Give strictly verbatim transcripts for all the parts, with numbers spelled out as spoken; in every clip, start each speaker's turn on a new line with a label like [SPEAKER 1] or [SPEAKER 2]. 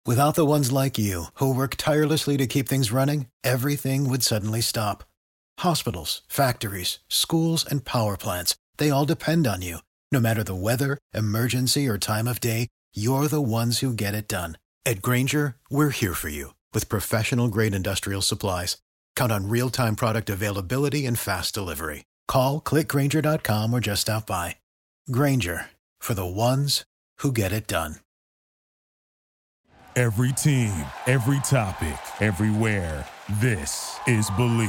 [SPEAKER 1] Without the ones like you, who work tirelessly to keep things running, everything would suddenly stop. Hospitals, factories, schools, and power plants, they all depend on you. No matter the weather, emergency, or time of day, you're the ones who get it done. At Grainger, we're here for you with professional-grade industrial supplies. Count on real-time product availability and fast delivery. Call, click Grainger dot com, or just stop by. Grainger, for the ones who get it done.
[SPEAKER 2] Every team, every topic, everywhere. This is Believe.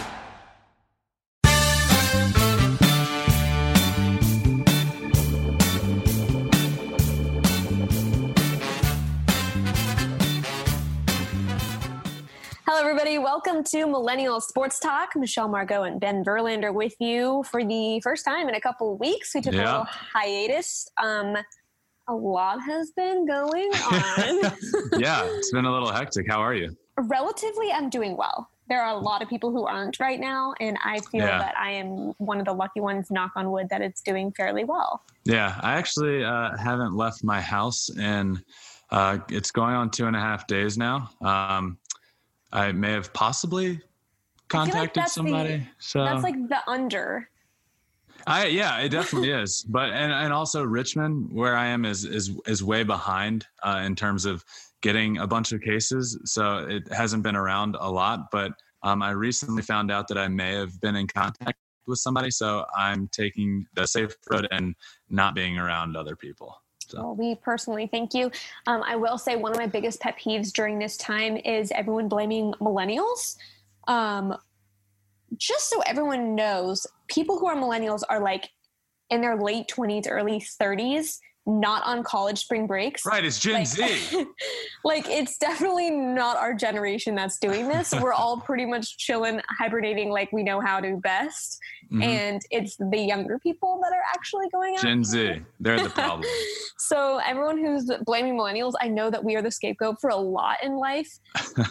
[SPEAKER 3] Hello, everybody. Welcome to Millennial Sports Talk. Michelle Margot and Ben Verlander with you for the first time in a couple of weeks. We took yeah. a little hiatus. Um, a lot has been going on.
[SPEAKER 4] Yeah, it's been a little hectic. How are you?
[SPEAKER 3] Relatively, I'm doing well. There are a lot of people who aren't right now, and I feel yeah. that I am one of the lucky ones, knock on wood, that it's doing fairly well.
[SPEAKER 4] Yeah, I actually uh, haven't left my house, and uh, it's going on two and a half days now. Um, I may have possibly contacted like somebody.
[SPEAKER 3] The,
[SPEAKER 4] so
[SPEAKER 3] that's like the under.
[SPEAKER 4] I yeah, it definitely is. But and, and also Richmond, where I am, is is is way behind uh, in terms of getting a bunch of cases. So it hasn't been around a lot. But um, I recently found out that I may have been in contact with somebody. So I'm taking the safe road and not being around other people. So.
[SPEAKER 3] Well, we personally thank you. Um, I will say one of my biggest pet peeves during this time is everyone blaming millennials. Um, just so everyone knows, people who are millennials are like in their late twenties, early thirties, not on college spring breaks.
[SPEAKER 4] Right, it's Gen
[SPEAKER 3] like,
[SPEAKER 4] Z.
[SPEAKER 3] Like, it's definitely not our generation that's doing this. We're all pretty much chilling, hibernating like we know how to best. Mm-hmm. And it's the younger people that are actually going out.
[SPEAKER 4] Gen Z, they're the problem.
[SPEAKER 3] So everyone who's blaming millennials, I know that we are the scapegoat for a lot in life.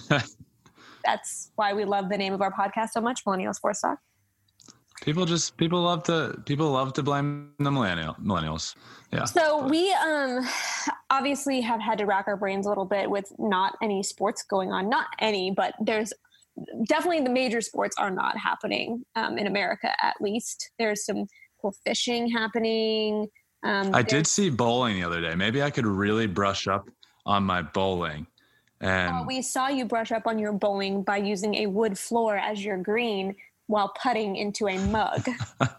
[SPEAKER 3] That's why we love the name of our podcast so much, Millennial Sports Talk.
[SPEAKER 4] People just people love to people love to blame the millennial millennials. Yeah.
[SPEAKER 3] So we um obviously have had to rack our brains a little bit with not any sports going on. Not any, but there's definitely the major sports are not happening um, in America, at least. There's some cool fishing happening. Um,
[SPEAKER 4] I did see bowling the other day. Maybe I could really brush up on my bowling. And
[SPEAKER 3] uh, we saw you brush up on your bowling by using a wood floor as your green while putting into a mug.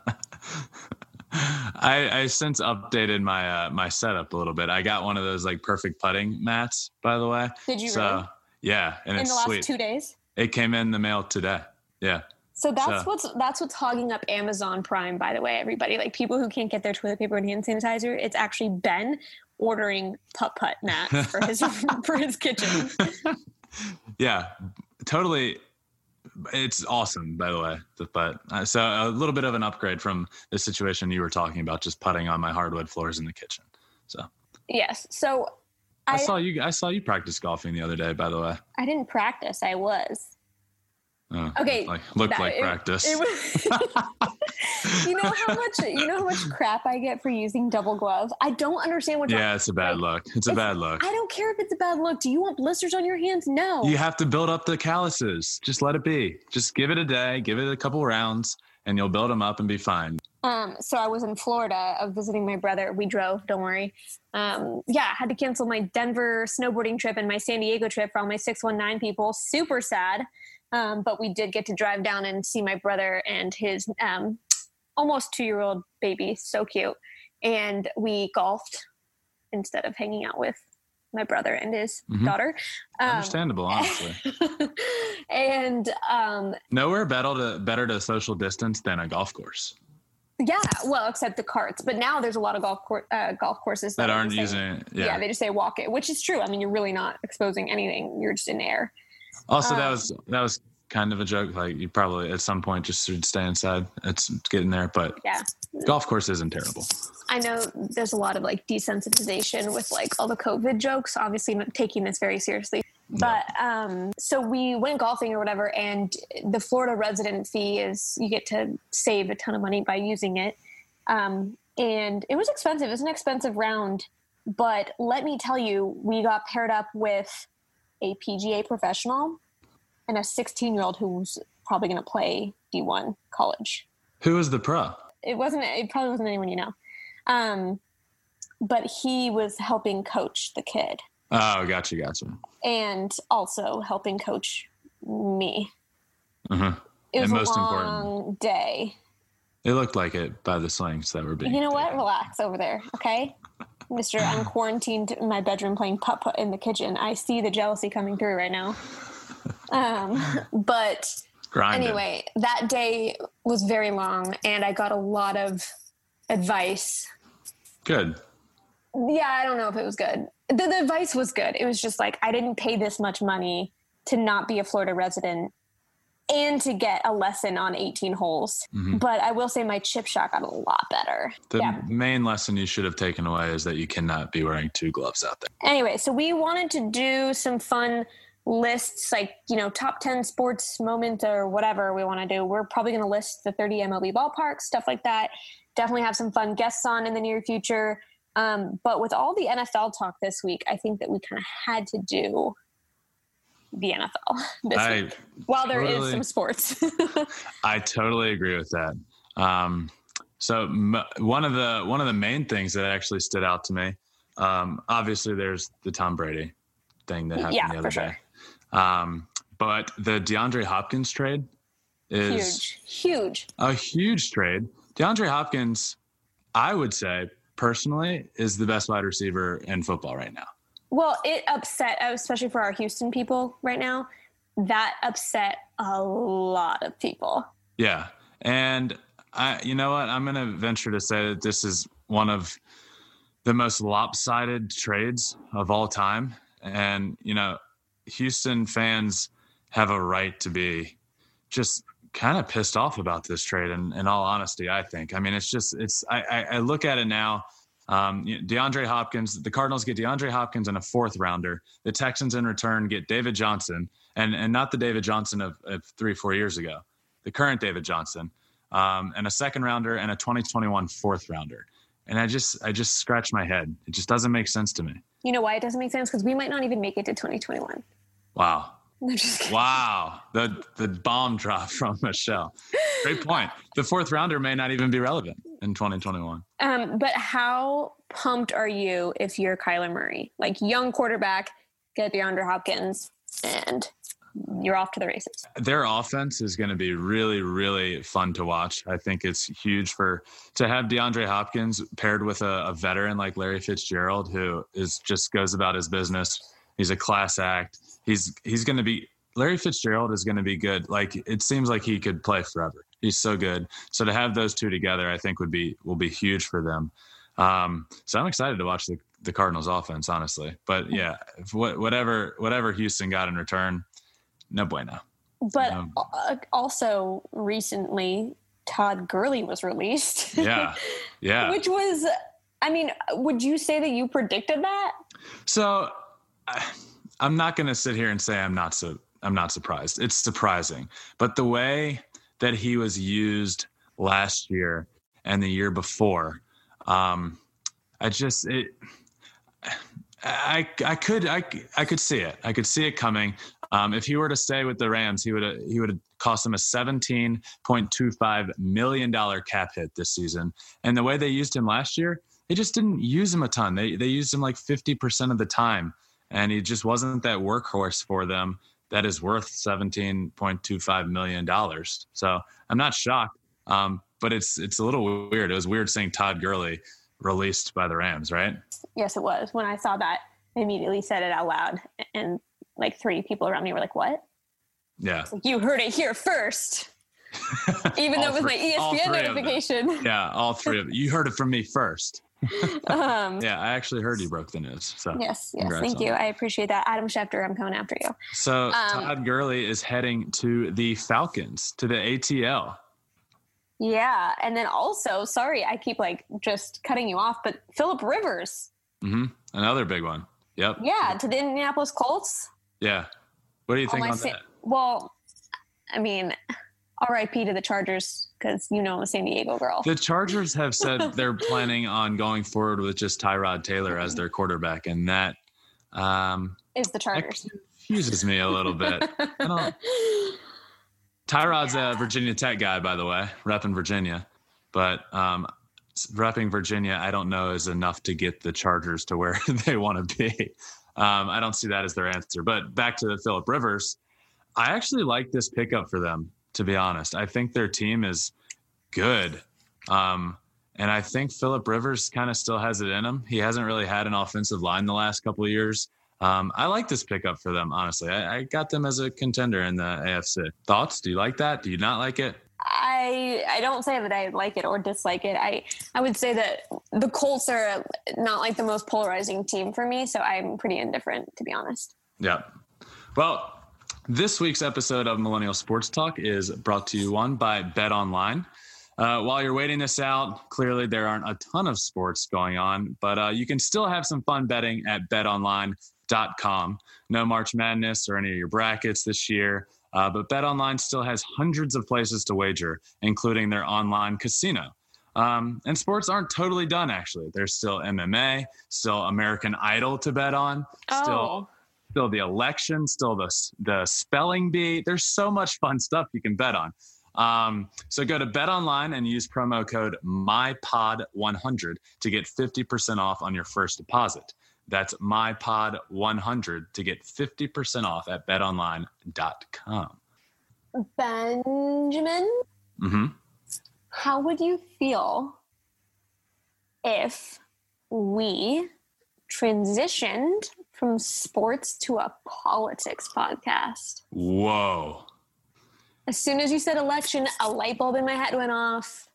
[SPEAKER 4] I, I since updated my uh, my setup a little bit. I got one of those like perfect putting mats, by the way.
[SPEAKER 3] Did you
[SPEAKER 4] so,
[SPEAKER 3] really?
[SPEAKER 4] Yeah, and
[SPEAKER 3] in
[SPEAKER 4] it's
[SPEAKER 3] the last
[SPEAKER 4] sweet.
[SPEAKER 3] two days?
[SPEAKER 4] It came in the mail today. Yeah.
[SPEAKER 3] So that's so. what's that's what's hogging up Amazon Prime, by the way, everybody. Like people who can't get their toilet paper and hand sanitizer, it's actually Ben ordering putt-putt mats for his for his kitchen.
[SPEAKER 4] Yeah, totally. It's awesome, by the way. But uh, so a little bit of an upgrade from the situation you were talking about, just putting on my hardwood floors in the kitchen. So
[SPEAKER 3] yes. So
[SPEAKER 4] I, I saw you. I saw you practice golfing the other day. By the way,
[SPEAKER 3] I didn't practice. I was.
[SPEAKER 4] Oh,
[SPEAKER 3] okay,
[SPEAKER 4] like looked
[SPEAKER 3] that,
[SPEAKER 4] like
[SPEAKER 3] it,
[SPEAKER 4] practice.
[SPEAKER 3] It was, you know how much you know how much crap I get for using double gloves. I don't understand what.
[SPEAKER 4] Yeah, it's a bad
[SPEAKER 3] like,
[SPEAKER 4] look. It's a bad look.
[SPEAKER 3] I don't care if it's a bad look. Do you want blisters on your hands? No.
[SPEAKER 4] You have to build up the calluses. Just let it be. Just give it a day. Give it a couple rounds, and you'll build them up and be fine.
[SPEAKER 3] Um. So I was in Florida. I was visiting my brother. We drove. Don't worry. Um. Yeah, I had to cancel my Denver snowboarding trip and my San Diego trip for all my six one nine people. Super sad. Um, but we did get to drive down and see my brother and his um, almost two-year-old baby. So cute. And we golfed instead of hanging out with my brother and his mm-hmm. daughter. Um,
[SPEAKER 4] Understandable, honestly.
[SPEAKER 3] and um,
[SPEAKER 4] nowhere better to, better to social distance than a golf course.
[SPEAKER 3] Yeah, well, except the carts. But now there's a lot of golf cor- uh, golf courses that,
[SPEAKER 4] that aren't
[SPEAKER 3] say,
[SPEAKER 4] using it. Yeah.
[SPEAKER 3] yeah, they just say walk it, which is true. I mean, you're really not exposing anything. You're just in air.
[SPEAKER 4] Also,
[SPEAKER 3] um,
[SPEAKER 4] that was that was kind of a joke. Like you probably at some point just should stay inside. It's getting there, but
[SPEAKER 3] yeah,
[SPEAKER 4] golf course isn't terrible.
[SPEAKER 3] I know there's a lot of like desensitization with like all the COVID jokes. Obviously, not taking this very seriously. But um, so we went golfing or whatever, and the Florida resident fee is you get to save a ton of money by using it. Um, and it was expensive. It was an expensive round, But let me tell you, we got paired up with a P G A professional and a sixteen-year-old who's probably going to play D one college.
[SPEAKER 4] Who was the pro?
[SPEAKER 3] It wasn't. It probably wasn't anyone you know. Um, but he was helping coach the kid.
[SPEAKER 4] Oh, gotcha, gotcha.
[SPEAKER 3] And also helping coach me.
[SPEAKER 4] Uh-huh.
[SPEAKER 3] It was
[SPEAKER 4] and
[SPEAKER 3] a
[SPEAKER 4] most
[SPEAKER 3] long
[SPEAKER 4] important,
[SPEAKER 3] day.
[SPEAKER 4] It looked like it by the slings that were being.
[SPEAKER 3] You know what? Relax over there, okay? Mister I'm quarantined in my bedroom playing putt-putt in the kitchen. I see the jealousy coming through right now. Um, but
[SPEAKER 4] Grinded.
[SPEAKER 3] Anyway, that day was very long, and I got a lot of advice.
[SPEAKER 4] Good.
[SPEAKER 3] Yeah, I don't know if it was good. The, the advice was good. It was just like, I didn't pay this much money to not be a Florida resident and to get a lesson on eighteen holes. Mm-hmm. But I will say my chip shot got a lot better.
[SPEAKER 4] The
[SPEAKER 3] yeah.
[SPEAKER 4] main lesson you should have taken away is that you cannot be wearing two gloves out there.
[SPEAKER 3] Anyway, so we wanted to do some fun lists, like, you know, top ten sports moment or whatever we want to do. We're probably going to list the thirty M L B ballparks, stuff like that. Definitely have some fun guests on in the near future. Um, but with all the N F L talk this week, I think that we kind of had to do the N F L this
[SPEAKER 4] I
[SPEAKER 3] week, while there
[SPEAKER 4] totally,
[SPEAKER 3] is some sports.
[SPEAKER 4] I totally agree with that. Um, so m- one of the one of the main things that actually stood out to me, um, obviously, there's the Tom Brady thing that happened
[SPEAKER 3] yeah,
[SPEAKER 4] the other
[SPEAKER 3] for
[SPEAKER 4] day.
[SPEAKER 3] Sure.
[SPEAKER 4] Um, but the DeAndre Hopkins trade is
[SPEAKER 3] huge, huge,
[SPEAKER 4] a huge trade. DeAndre Hopkins, I would say personally, is the best wide receiver in football right now.
[SPEAKER 3] Well, it upset, especially for our Houston people right now, that upset a lot of people.
[SPEAKER 4] Yeah. And I, you know what? I'm going to venture to say that this is one of the most lopsided trades of all time. And, you know, Houston fans have a right to be just kind of pissed off about this trade. And in all honesty, I think, I mean, it's just, it's, I, I, I look at it now. Um, you know, DeAndre Hopkins, the Cardinals get DeAndre Hopkins and a fourth rounder. The Texans in return get David Johnson, and and not the David Johnson of, of three, four years ago, the current David Johnson, um, and a second rounder and a twenty twenty-one fourth rounder. And I just, I just scratch my head. It just doesn't make sense to me.
[SPEAKER 3] You know why it doesn't make sense? Because we might not even make it to twenty twenty-one.
[SPEAKER 4] Wow. Wow. The the bomb drop from Michelle. Great point. The fourth rounder may not even be relevant in twenty twenty-one.
[SPEAKER 3] Um, but how pumped are you if you're Kyler Murray? Like, young quarterback, get DeAndre Hopkins, and you're off to the races.
[SPEAKER 4] Their offense is going to be really, really fun to watch. I think it's huge for to have DeAndre Hopkins paired with a, a veteran like Larry Fitzgerald, who is just goes about his business. He's a class act. He's he's going to be Larry Fitzgerald is going to be good. Like, it seems like he could play forever. He's so good. So to have those two together, I think would be will be huge for them. Um, so I'm excited to watch the, the Cardinals offense, honestly. But yeah, if what, whatever whatever Houston got in return, no bueno.
[SPEAKER 3] But
[SPEAKER 4] um,
[SPEAKER 3] also recently, Todd Gurley was released.
[SPEAKER 4] Yeah, yeah.
[SPEAKER 3] Which was, I mean, would you say that you predicted that?
[SPEAKER 4] So I, I'm not going to sit here and say I'm not so I'm not surprised. It's surprising, but the way that he was used last year and the year before, um, I just it. I I could I, I could see it. I could see it coming. Um, if he were to stay with the Rams, he would he would have cost them a seventeen point two five million dollars cap hit this season. And the way they used him last year, they just didn't use him a ton. They they used him like fifty percent of the time, and he just wasn't that workhorse for them that is worth seventeen point two five million dollars. So I'm not shocked, um, but it's it's a little weird. It was weird seeing Todd Gurley released by the Rams, right?
[SPEAKER 3] Yes, it was. When I saw that, I immediately said it out loud, and like three people around me were like, "What?"
[SPEAKER 4] Yeah,
[SPEAKER 3] like, you heard it here first. Even though it was
[SPEAKER 4] three,
[SPEAKER 3] my E S P N notification.
[SPEAKER 4] Yeah, all three of it. You heard it from me first.
[SPEAKER 3] um,
[SPEAKER 4] yeah, I actually heard you broke the news. So
[SPEAKER 3] yes, yes, thank you. That. I appreciate that. Adam Schefter, I'm coming after you.
[SPEAKER 4] So
[SPEAKER 3] um,
[SPEAKER 4] Todd Gurley is heading to the Falcons, to the A T L.
[SPEAKER 3] Yeah, and then also, sorry, I keep like just cutting you off, but Phillip Rivers.
[SPEAKER 4] Mm-hmm. Another big one. Yep.
[SPEAKER 3] Yeah, to the Indianapolis Colts.
[SPEAKER 4] Yeah. What do you think
[SPEAKER 3] oh,
[SPEAKER 4] on
[SPEAKER 3] sa-
[SPEAKER 4] that?
[SPEAKER 3] Well, I mean, R I P to the Chargers, because you know I'm a San Diego girl.
[SPEAKER 4] The Chargers have said they're planning on going forward with just Tyrod Taylor as their quarterback, and that um,
[SPEAKER 3] is the Chargers.
[SPEAKER 4] That confuses me a little bit. I don't. Tyrod's yeah. a Virginia Tech guy, by the way, repping Virginia, but um, repping Virginia, I don't know is enough to get the Chargers to where they want to be. Um, I don't see that as their answer. But back to Phillip Rivers, I actually like this pickup for them. To be honest, I think their team is good. Um, and I think Phillip Rivers kind of still has it in him. He hasn't really had an offensive line the last couple of years. Um, I like this pickup for them, honestly. I, I got them as a contender in the A F C. Thoughts? Do you like that? Do you not like it?
[SPEAKER 3] I I don't say that I like it or dislike it. I, I would say that the Colts are not like the most polarizing team for me, so I'm pretty indifferent, to be honest.
[SPEAKER 4] Yeah. Well, this week's episode of Millennial Sports Talk is brought to you on by BetOnline. Uh, while you're waiting this out, clearly there aren't a ton of sports going on, but uh, you can still have some fun betting at bet online dot com. No March Madness or any of your brackets this year, uh, but BetOnline still has hundreds of places to wager, including their online casino. Um, and sports aren't totally done, actually. There's still M M A, still American Idol to bet on,
[SPEAKER 3] oh.
[SPEAKER 4] still... Still the election, still the the spelling bee. There's so much fun stuff you can bet on. Um, so go to BetOnline and use promo code my pod one hundred to get fifty percent off on your first deposit. That's my pod one hundred to get fifty percent off at bet online dot com.
[SPEAKER 3] Benjamin,
[SPEAKER 4] mm-hmm.
[SPEAKER 3] How would you feel if we transitioned from sports to a politics podcast?
[SPEAKER 4] Whoa.
[SPEAKER 3] As soon as you said election, a light bulb in my head went off.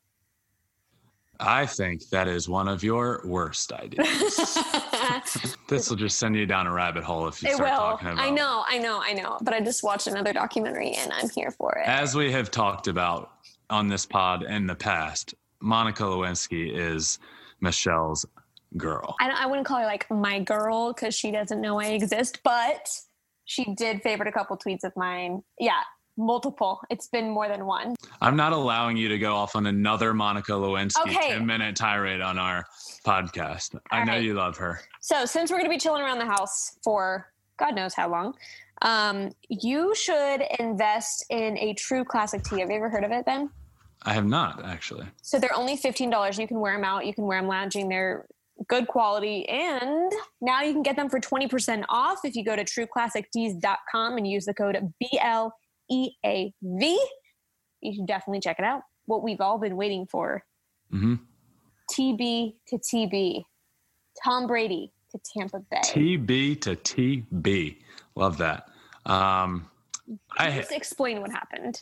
[SPEAKER 4] I think that is one of your worst ideas. This will just send you down a rabbit hole if you
[SPEAKER 3] it
[SPEAKER 4] start
[SPEAKER 3] will.
[SPEAKER 4] talking about it.
[SPEAKER 3] I know, I know, I know. But I just watched another documentary and I'm here for it.
[SPEAKER 4] As we have talked about on this pod in the past, Monica Lewinsky is Michelle's girl.
[SPEAKER 3] I, I wouldn't call her like my girl because she doesn't know I exist, but she did favorite a couple tweets of mine. Yeah, multiple. It's been more than one.
[SPEAKER 4] I'm not allowing you to go off on another Monica Lewinsky
[SPEAKER 3] okay.
[SPEAKER 4] ten minute tirade on our podcast. All I know right. you love her.
[SPEAKER 3] So since we're going to be chilling around the house for God knows how long, um, you should invest in a True Classic tee. Have you ever heard of it, Ben?
[SPEAKER 4] I have not, actually.
[SPEAKER 3] So they're only fifteen dollars. You can wear them out. You can wear them lounging. They're good quality, and now you can get them for twenty percent off if you go to true classic tees dot com and use the code B L E A V. You should definitely check it out. What we've all been waiting for.
[SPEAKER 4] Mm-hmm.
[SPEAKER 3] T B to T B. Tom Brady to Tampa Bay.
[SPEAKER 4] T B to T B. Love that. Um,
[SPEAKER 3] Just I, explain what happened.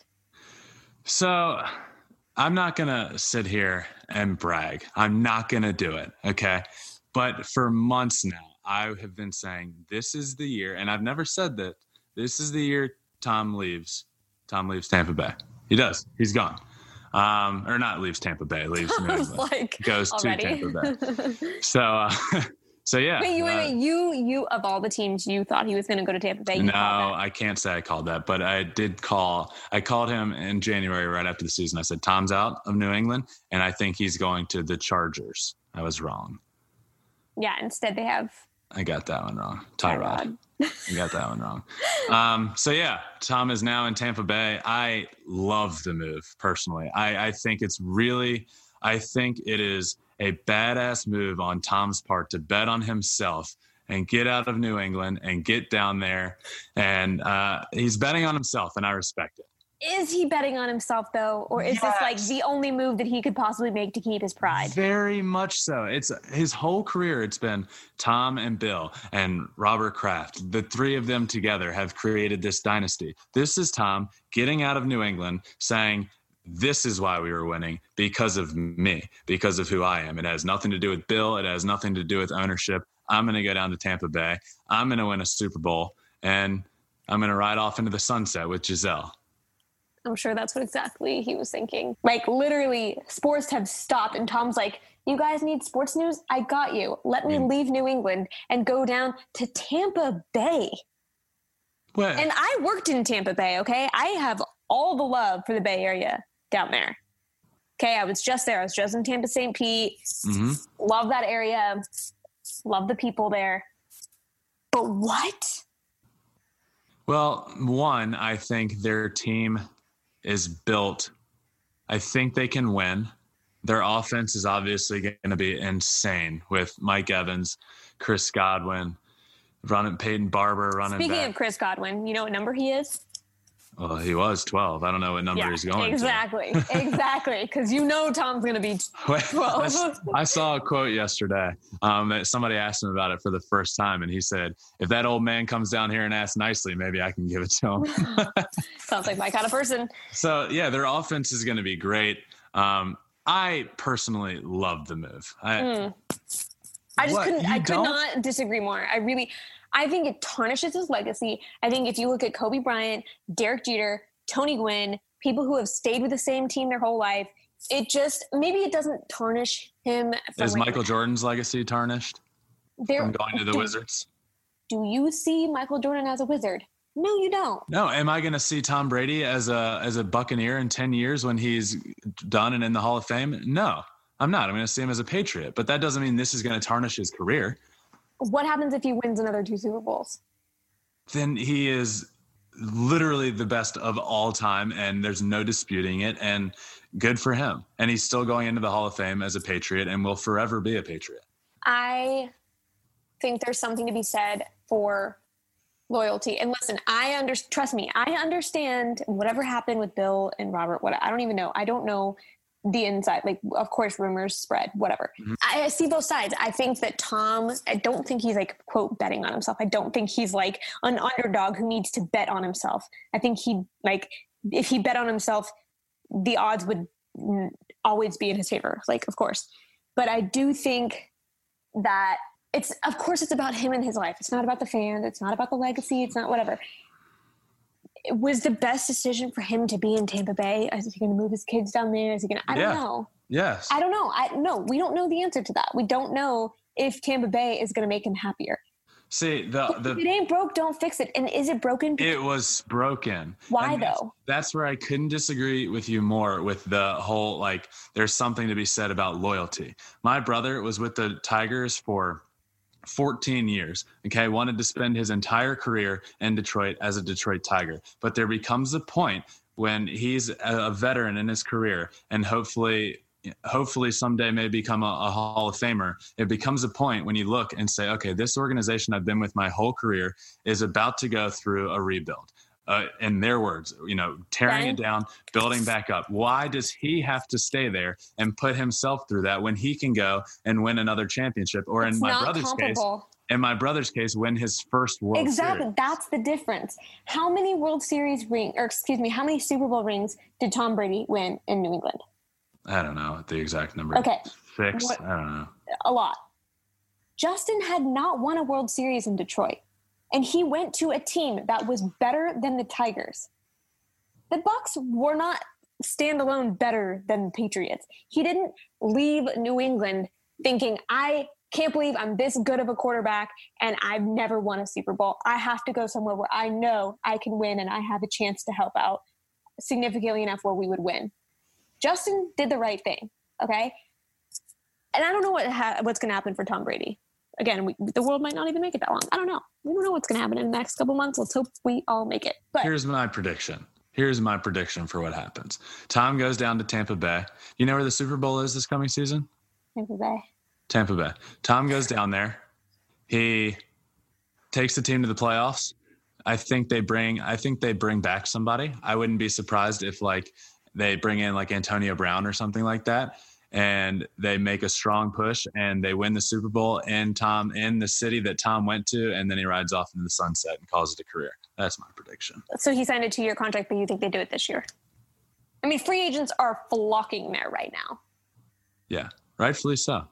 [SPEAKER 4] So I'm not going to sit here and brag. I'm not going to do it. Okay. But for months now, I have been saying this is the year, and I've never said that this is the year Tom leaves. Tom leaves Tampa Bay. He does. He's gone. Um, or not leaves Tampa Bay, leaves New England.
[SPEAKER 3] Like,
[SPEAKER 4] goes already? to Tampa Bay. So, uh, so yeah.
[SPEAKER 3] Wait, you, wait,
[SPEAKER 4] uh,
[SPEAKER 3] wait, you, you, of all the teams, you thought he was going to go to Tampa Bay? You
[SPEAKER 4] no, I can't say I called that, but I did call. I called him in January right after the season. I said, Tom's out of New England, and I think he's going to the Chargers. I was wrong.
[SPEAKER 3] Yeah, instead they have.
[SPEAKER 4] I got that one wrong. Tyrod. I got that one wrong. Um, so yeah, Tom is now in Tampa Bay. I love the move personally. I, I think it's really, I think it is a badass move on Tom's part to bet on himself and get out of New England and get down there. And uh, he's betting on himself, and I respect it.
[SPEAKER 3] Is he betting on himself, though? Or is yes. this like the only move that he could possibly make to keep his pride?
[SPEAKER 4] Very much so. It's his whole career. It's been Tom and Bill and Robert Kraft. The three of them together have created this dynasty. This is Tom getting out of New England saying, this is why we were winning, because of me, because of who I am. It has nothing to do with Bill. It has nothing to do with ownership. I'm going to go down to Tampa Bay. I'm going to win a Super Bowl, and I'm going to ride off into the sunset with Giselle.
[SPEAKER 3] I'm sure that's what exactly he was thinking. Like, literally, sports have stopped, and Tom's like, you guys need sports news? I got you. Let me leave New England and go down to Tampa Bay.
[SPEAKER 4] What?
[SPEAKER 3] And I worked in Tampa Bay, okay? I have all the love for the Bay Area down there. Okay, I was just there. I was just in Tampa, Saint Pete. Mm-hmm. Love that area. Love the people there. But what?
[SPEAKER 4] Well, one, I think their team is built. I think they can win. Their offense is obviously going to be insane with Mike Evans, Chris Godwin, running Peyton Barber running
[SPEAKER 3] Speaking
[SPEAKER 4] back.
[SPEAKER 3] of Chris Godwin, you know what number he is?
[SPEAKER 4] Well, he was twelve. I don't know what number
[SPEAKER 3] yeah,
[SPEAKER 4] he's going
[SPEAKER 3] exactly,
[SPEAKER 4] to.
[SPEAKER 3] Exactly, exactly. Because you know Tom's going to be twelve.
[SPEAKER 4] I saw a quote yesterday um, that somebody asked him about it for the first time, and he said, if that old man comes down here and asks nicely, maybe I can give it to him.
[SPEAKER 3] Sounds like my kind of person.
[SPEAKER 4] So, yeah, their offense is going to be great. Um, I personally love the move. I,
[SPEAKER 3] mm. I just
[SPEAKER 4] what,
[SPEAKER 3] couldn't, I could
[SPEAKER 4] don't?
[SPEAKER 3] not disagree more. I really... I think it tarnishes his legacy. I think if you look at Kobe Bryant, Derek Jeter, Tony Gwynn, people who have stayed with the same team their whole life, it just, maybe it doesn't tarnish him.
[SPEAKER 4] Is
[SPEAKER 3] like,
[SPEAKER 4] Michael Jordan's legacy tarnished from going to the
[SPEAKER 3] do,
[SPEAKER 4] Wizards?
[SPEAKER 3] Do you see Michael Jordan as a Wizard? No, you don't.
[SPEAKER 4] No. Am I going to see Tom Brady as a as a Buccaneer in ten years when he's done and in the Hall of Fame? No, I'm not. I'm going to see him as a Patriot. But that doesn't mean this is going to tarnish his career.
[SPEAKER 3] What happens if he wins another two Super Bowls?
[SPEAKER 4] Then he is literally the best of all time, and there's no disputing it, and good for him. And he's still going into the Hall of Fame as a Patriot and will forever be a Patriot.
[SPEAKER 3] I think there's something to be said for loyalty. And listen, I under, trust me, I understand whatever happened with Bill and Robert. What I don't even know. I don't know the inside, like, of course, rumors spread, whatever. Mm-hmm. I see both sides. I think that Tom, I don't think he's like, quote, betting on himself. I don't think he's like an underdog who needs to bet on himself. I think he, like, if he bet on himself, the odds would always be in his favor, like, of course. But I do think that it's, of course, it's about him and his life. It's not about the fans. It's not about the legacy. It's not whatever. It was the best decision for him to be in Tampa Bay. Is he going to move his kids down there? Is he going to, I don't
[SPEAKER 4] yeah.
[SPEAKER 3] know.
[SPEAKER 4] Yes.
[SPEAKER 3] I don't know. I no, we don't know the answer to that. We don't know if Tampa Bay is going to make him happier.
[SPEAKER 4] See, the, the
[SPEAKER 3] if it ain't broke, don't fix it. And is it broken?
[SPEAKER 4] It was broken.
[SPEAKER 3] Why
[SPEAKER 4] and that's,
[SPEAKER 3] though?
[SPEAKER 4] That's where I couldn't disagree with you more with the whole, like, there's something to be said about loyalty. My brother was with the Tigers for fourteen years. Okay. Wanted to spend his entire career in Detroit as a Detroit Tiger. But there becomes a point when he's a veteran in his career and hopefully, hopefully someday may become a, a Hall of Famer. It becomes a point when you look and say, okay, this organization I've been with my whole career is about to go through a rebuild. Uh, in their words, you know, tearing it down, building back up. Why does he have to stay there and put himself through that when he can go and win another championship? Or
[SPEAKER 3] it's
[SPEAKER 4] in my brother's
[SPEAKER 3] comparable.
[SPEAKER 4] case, in my brother's case, win his first World
[SPEAKER 3] exactly.
[SPEAKER 4] Series.
[SPEAKER 3] That's the difference. How many World Series ring, or excuse me, how many Super Bowl rings did Tom Brady win in New England?
[SPEAKER 4] I don't know the exact number.
[SPEAKER 3] Okay.
[SPEAKER 4] Six.
[SPEAKER 3] What,
[SPEAKER 4] I don't know.
[SPEAKER 3] A lot. Justin had not won a World Series in Detroit. And he went to a team that was better than the Tigers. The Bucs were not standalone better than the Patriots. He didn't leave New England thinking, I can't believe I'm this good of a quarterback and I've never won a Super Bowl. I have to go somewhere where I know I can win and I have a chance to help out significantly enough where we would win. Justin did the right thing, okay? And I don't know what ha- what's going to happen for Tom Brady. Again, we, the world might not even make it that long. I don't know. We don't know what's going to happen in the next couple months. Let's hope we all make it. But
[SPEAKER 4] here's my prediction. Here's my prediction for what happens. Tom goes down to Tampa Bay. You know where the Super Bowl is this coming season?
[SPEAKER 3] Tampa Bay.
[SPEAKER 4] Tampa Bay. Tom goes down there. He takes the team to the playoffs. I think they bring. I think they bring back somebody. I wouldn't be surprised if like they bring in like Antonio Brown or something like that. And they make a strong push and they win the Super Bowl in Tom in the city that Tom went to. And then he rides off into the sunset and calls it a career. That's my prediction.
[SPEAKER 3] So he signed a two-year contract, but you think they do it this year? I mean, free agents are flocking there right now.
[SPEAKER 4] Yeah, rightfully so.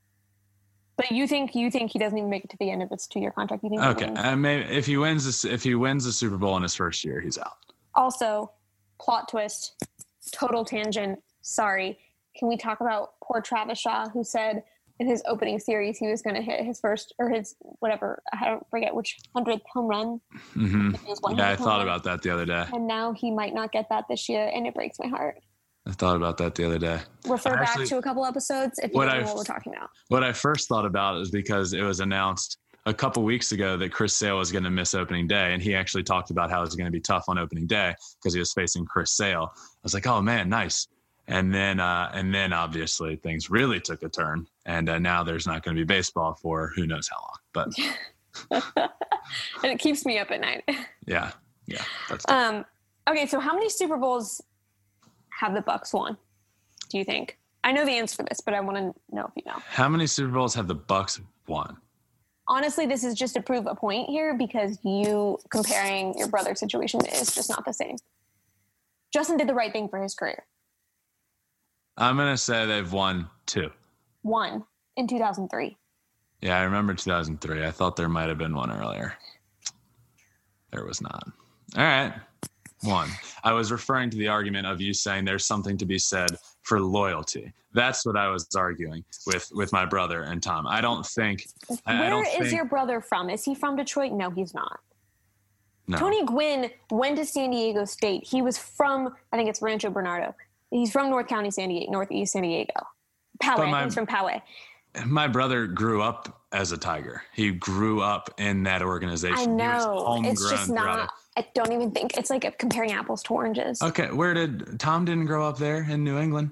[SPEAKER 3] But you think you think he doesn't even make it to the end of his two-year contract? You think?
[SPEAKER 4] Okay, and maybe if he wins this, if he wins the Super Bowl in his first year, he's out.
[SPEAKER 3] Also, plot twist, total tangent. Sorry. Can we talk about poor Travis Shaw, who said, in his opening series, he was going to hit his first or his whatever, I don't forget which hundredth home run.
[SPEAKER 4] Mm-hmm. Yeah, I thought about that the other day.
[SPEAKER 3] And now he might not get that this year, and it breaks my heart.
[SPEAKER 4] I thought about that the other day.
[SPEAKER 3] Refer
[SPEAKER 4] I
[SPEAKER 3] back
[SPEAKER 4] actually,
[SPEAKER 3] to a couple episodes if you don't know what we're talking about.
[SPEAKER 4] What I first thought about is because it was announced a couple weeks ago that Chris Sale was going to miss opening day, and he actually talked about how it was going to be tough on opening day because he was facing Chris Sale. I was like, oh man, nice. And then, uh, and then obviously things really took a turn, and uh, now there's not going to be baseball for who knows how long. But
[SPEAKER 3] and it keeps me up at night.
[SPEAKER 4] Yeah, yeah. That's
[SPEAKER 3] um. Okay, so how many Super Bowls have the Bucs won? Do you think? I know the answer for this, but I want to know if you know.
[SPEAKER 4] How many Super Bowls have the Bucs won?
[SPEAKER 3] Honestly, this is just to prove a point here because you comparing your brother's situation is just not the same. Justin did the right thing for his career.
[SPEAKER 4] I'm going to say they've won two.
[SPEAKER 3] One in two thousand three.
[SPEAKER 4] Yeah, I remember two thousand three. I thought there might have been one earlier. There was not. All right. One. I was referring to the argument of you saying there's something to be said for loyalty. That's what I was arguing with, with my brother and Tom. I don't think. I,
[SPEAKER 3] Where
[SPEAKER 4] I don't
[SPEAKER 3] is
[SPEAKER 4] think,
[SPEAKER 3] your brother from? Is he from Detroit? No, he's not.
[SPEAKER 4] No.
[SPEAKER 3] Tony Gwynn went to San Diego State. He was from, I think it's Rancho Bernardo. He's from North County, San Diego, Northeast San Diego. Poway. My, he's from Poway.
[SPEAKER 4] My brother grew up as a Tiger. He grew up in that organization.
[SPEAKER 3] I know. It's just not.
[SPEAKER 4] It.
[SPEAKER 3] I don't even think it's like comparing apples to oranges.
[SPEAKER 4] Okay, where did Tom didn't grow up there in New England?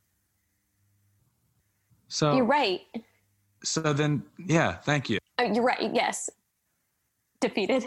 [SPEAKER 4] So
[SPEAKER 3] you're right.
[SPEAKER 4] So then, yeah, thank you.
[SPEAKER 3] Uh, you're right. Yes. Defeated.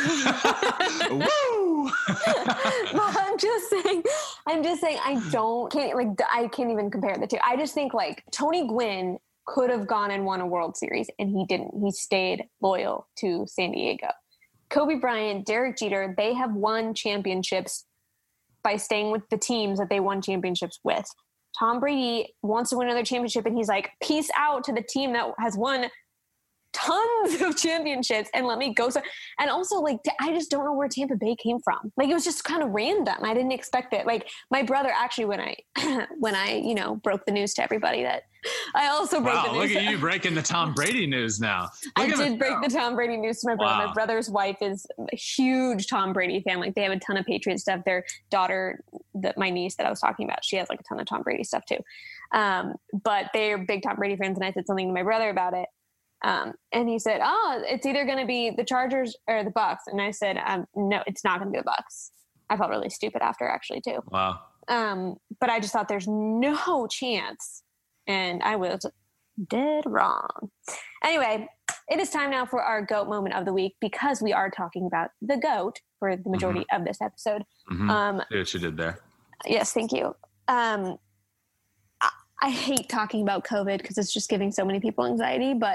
[SPEAKER 4] Woo!
[SPEAKER 3] But I'm just saying, I'm just saying, I don't, can't, like, I can't even compare the two. I just think, like, Tony Gwynn could have gone and won a World Series, and he didn't. He stayed loyal to San Diego. Kobe Bryant, Derek Jeter, they have won championships by staying with the teams that they won championships with. Tom Brady wants to win another championship, and he's like, peace out to the team that has won tons of championships and let me go. So, and also, like, I just don't know where Tampa Bay came from. Like, it was just kind of random. I didn't expect it. Like, my brother actually, when I, when I, you know, broke the news to everybody that I also broke
[SPEAKER 4] wow,
[SPEAKER 3] the news.
[SPEAKER 4] Look at you breaking the Tom Brady news now. Look
[SPEAKER 3] I did break the Tom Brady news to my brother.
[SPEAKER 4] Wow.
[SPEAKER 3] My brother's wife is a huge Tom Brady fan. Like, they have a ton of Patriot stuff. Their daughter, the, my niece that I was talking about, she has like a ton of Tom Brady stuff too. Um, but they're big Tom Brady fans. And I said something to my brother about it. Um, and he said, oh, it's either going to be the Chargers or the Bucs. And I said, um, no, it's not going to be the Bucs. I felt really stupid after actually too.
[SPEAKER 4] Wow.
[SPEAKER 3] Um, but I just thought there's no chance. And I was dead wrong. Anyway, it is time now for our GOAT moment of the week because we are talking about the GOAT for the majority mm-hmm. of this episode.
[SPEAKER 4] Mm-hmm.
[SPEAKER 3] Um,
[SPEAKER 4] See what you did there.
[SPEAKER 3] Yes, thank you. Um, I, I hate talking about COVID because it's just giving so many people anxiety, but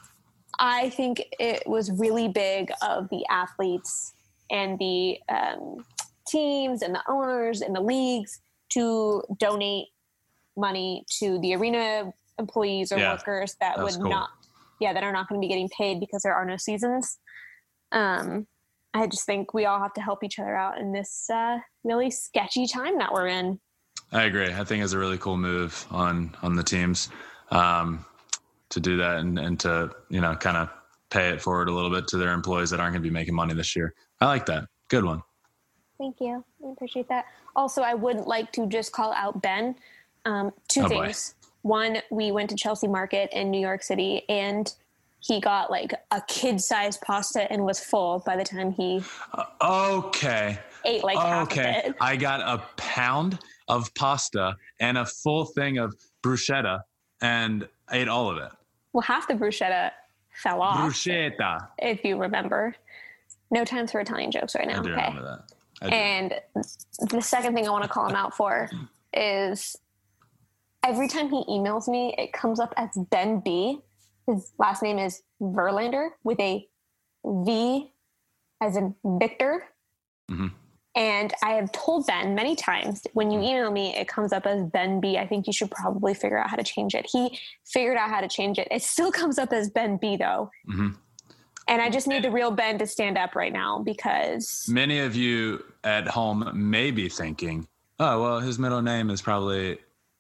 [SPEAKER 3] I think it was really big of the athletes and the um, teams and the owners and the leagues to donate money to the arena employees or yeah, workers that would cool. not, yeah, that are not going to be getting paid because there are no seasons. Um, I just think we all have to help each other out in this uh, really sketchy time that we're in.
[SPEAKER 4] I agree. I think it's a really cool move on, on the teams. Um, to do that and, and to, you know, kind of pay it forward a little bit to their employees that aren't going to be making money this year. I like that. Good one. Thank
[SPEAKER 3] you. I appreciate that. Also, I would like to just call out Ben. Um, two oh things. Boy. One, we went to Chelsea Market in New York City and he got like a kid-sized pasta and was full by the time he
[SPEAKER 4] uh, okay.
[SPEAKER 3] ate like half
[SPEAKER 4] okay.
[SPEAKER 3] of it.
[SPEAKER 4] I got a pound of pasta and a full thing of bruschetta and ate all of it.
[SPEAKER 3] Well, half the bruschetta fell off.
[SPEAKER 4] Bruschetta.
[SPEAKER 3] If you remember. No time for Italian jokes right now.
[SPEAKER 4] I do
[SPEAKER 3] okay.
[SPEAKER 4] remember that. I do.
[SPEAKER 3] And the second thing I want to call him out for is every time he emails me, it comes up as Ben B. His last name is Verlander with a V as in Victor. Mm-hmm. And I have told Ben many times, when you email me, it comes up as Ben B. I think you should probably figure out how to change it. He figured out how to change it. It still comes up as Ben B, though. Mm-hmm. And I just need the real Ben to stand up right now because...
[SPEAKER 4] Many of you at home may be thinking, oh, well, his middle name is probably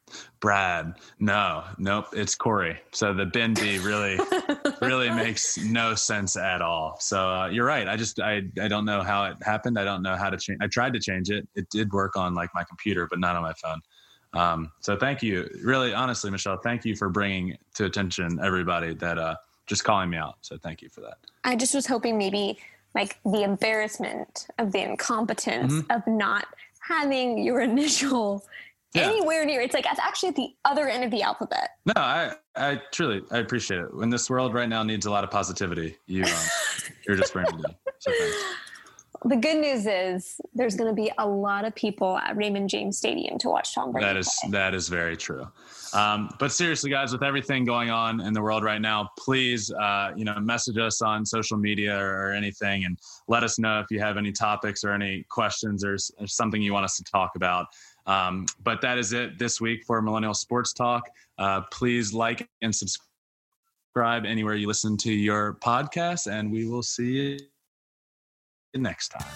[SPEAKER 4] Brad. No, nope. It's Corey. So the Ben B really, really makes no sense at all. So uh, you're right. I just, I, I don't know how it happened. I don't know how to change. I tried to change it. It did work on like my computer, but not on my phone. Um, so thank you. Really, honestly, Michelle, thank you for bringing to attention everybody that uh, just calling me out. So thank you for that.
[SPEAKER 3] I just was hoping maybe like the embarrassment of the incompetence mm-hmm. of not having your initial yeah. anywhere near. It's like it's actually at the other end of the alphabet.
[SPEAKER 4] No, I, I truly, I appreciate it. When this world right now needs a lot of positivity, you, um, you're just bringing it in. So thanks.
[SPEAKER 3] The good news is there's going to be a lot of people at Raymond James Stadium to watch Tom Brady
[SPEAKER 4] That is
[SPEAKER 3] play.
[SPEAKER 4] That is very true. Um, but seriously, guys, with everything going on in the world right now, please, uh, you know, message us on social media or, or anything, and let us know if you have any topics or any questions or, or something you want us to talk about. Um, but that is it this week for Millennial Sports Talk. Uh, please like and subscribe anywhere you listen to your podcast, and we will see you next time.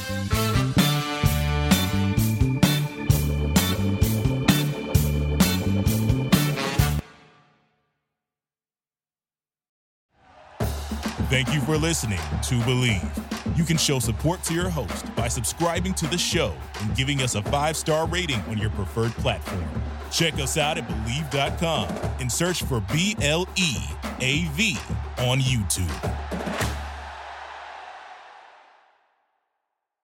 [SPEAKER 2] Thank you for listening to Believe. You can show support to your host by subscribing to the show and giving us a five-star rating on your preferred platform. Check us out at Believe dot com and search for B L E A V on YouTube.